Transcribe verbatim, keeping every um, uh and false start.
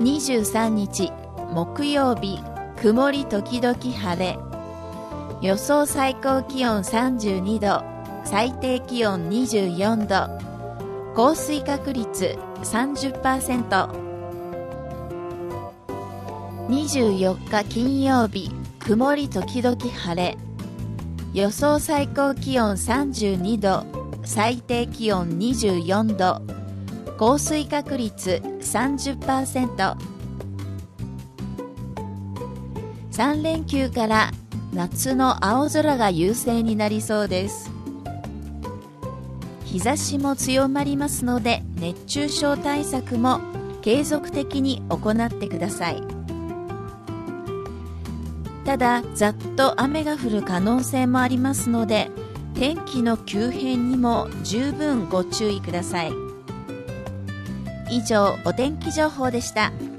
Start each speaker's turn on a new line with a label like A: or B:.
A: にじゅうさんにち木曜日、曇り時々晴れ。予想最高気温さんじゅうにど、最低気温にじゅうよんど、降水確率 さんじゅっパーセント。にじゅうよっか金曜日、曇り時々晴れ。予想最高気温さんじゅうにど、最低気温にじゅうよんど、降水確率 さんじゅっパーセント。さんれんきゅうから夏の青空が優勢になりそうです。日差しも強まりますので、熱中症対策も継続的に行ってください。ただ、ざっと雨が降る可能性もありますので、天気の急変にも十分ご注意ください。以上、お天気情報でした。